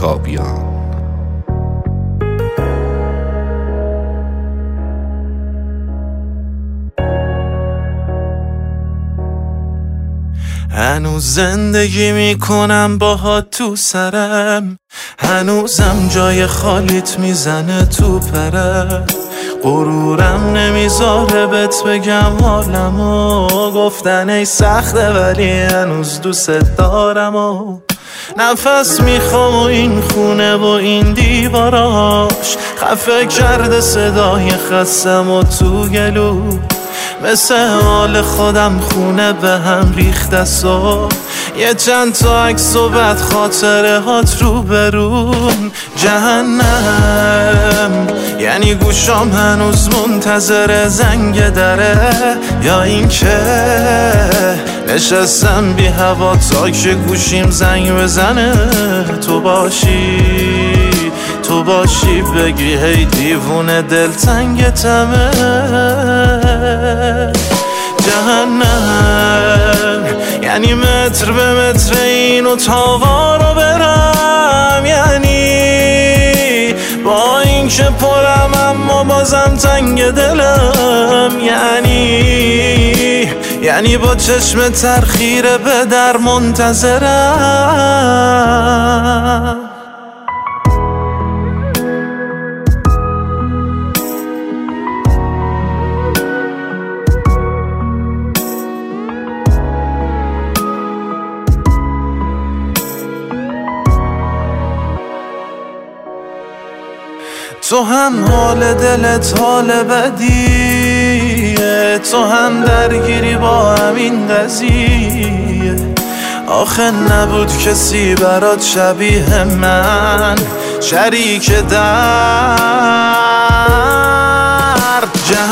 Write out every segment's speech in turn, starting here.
خوابیان. هنوز زندگی میکنم باهات تو سرم، هنوزم جای خالیت میزنه تو پرم. غرورم نمیذاره بهت بگم حالمو، گفتن ای سخته ولی هنوز دوست دارم و نفس میخوام و این خونه و این دیواراش خفه کرده صدای خستم و تو گلو. مثل حال خودم خونه به هم ریخته و یه چند تا عکس و بعد خاطره هات رو برون. جهنم یعنی گوشام هنوز منتظر زنگ دره، یا این که نشستم بی هوا تا که گوشیم زنگ بزنه. تو باشی بگی هی دیوونه دلتنگتمه. جهنم یعنی متر به متر این اتاقا رو برم، یعنی با این که پرم اما بازم تنگ دلم، یعنی با چشم ترخیره به در منتظرم. تو هم حال دلت حال بدیه، تو هم درگیری با همین قضیه. آخه نبود کسی برات شبیه من، شریک درد.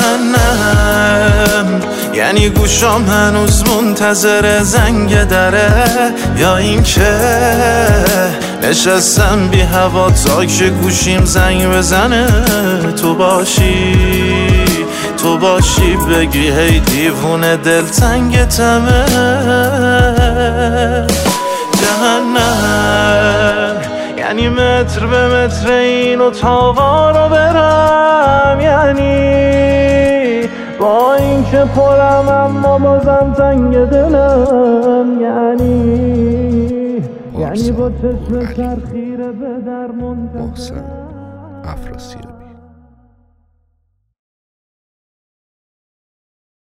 جهنم یعنی گوشام هنوز منتظر زنگ دره، یا این که نشستم بی هوا تا که گوشیم زنگ بزنه. تو باشی بگی هی دیوونه دلتنگتمه. جهنم یعنی متر به متر این اتاقا رو برم، یعنی با این که پرم اما بازم تنگ دلم، یعنی با چشم ترخیره به در منتظرم. محسن افراسیاب.